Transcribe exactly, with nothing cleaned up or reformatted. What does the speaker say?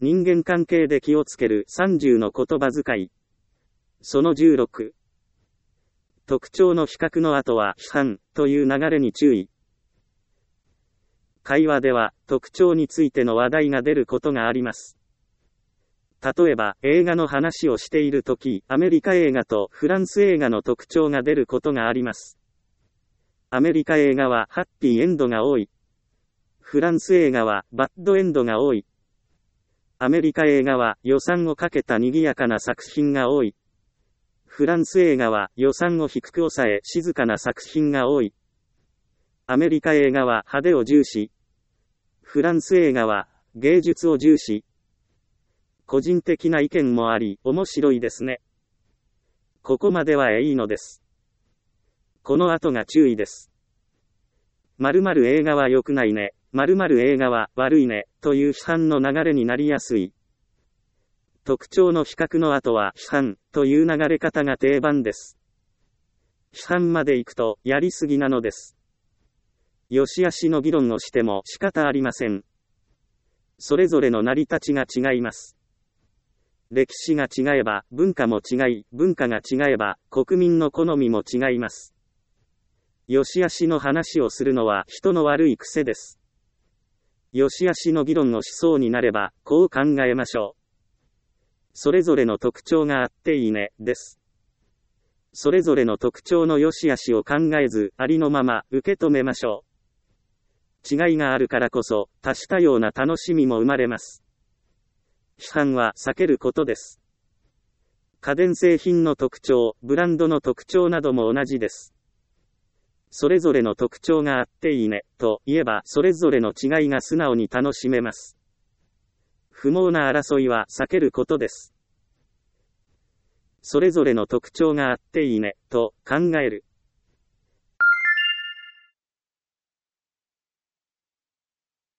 人間関係で気をつけるさんじゅうの言葉遣い。そのじゅうろく。特徴の比較の後は批判という流れに注意。会話では特徴についての話題が出ることがあります。例えば映画の話をしているとき、アメリカ映画とフランス映画の特徴が出ることがあります。アメリカ映画はハッピーエンドが多い。フランス映画はバッドエンドが多い。アメリカ映画は予算をかけた賑やかな作品が多い。フランス映画は予算を低く抑え静かな作品が多い。アメリカ映画は派手を重視。フランス映画は芸術を重視。個人的な意見もあり、面白いですね。ここまではいいのです。この後が注意です。〇〇映画は良くないね、〇〇映画は悪いね、という批判の流れになりやすい。特徴の比較の後は批判という流れ方が定番です。批判まで行くとやりすぎなのです。良し悪しの議論をしても仕方ありません。それぞれの成り立ちが違います。歴史が違えば文化も違い、文化が違えば国民の好みも違います。良し悪しの話をするのは人の悪い癖です。良し悪しの議論をしそうになればこう考えましょう。それぞれの特徴があっていいね、です。それぞれの特徴の良し悪しを考えず、ありのまま受け止めましょう。違いがあるからこそ、多種多様な楽しみも生まれます。批判は避けることです。家電製品の特徴、ブランドの特徴なども同じです。それぞれの特徴があっていいね、と言えば、それぞれの違いが素直に楽しめます。不毛な争いは避けることです。それぞれの特徴があっていいね、と考える。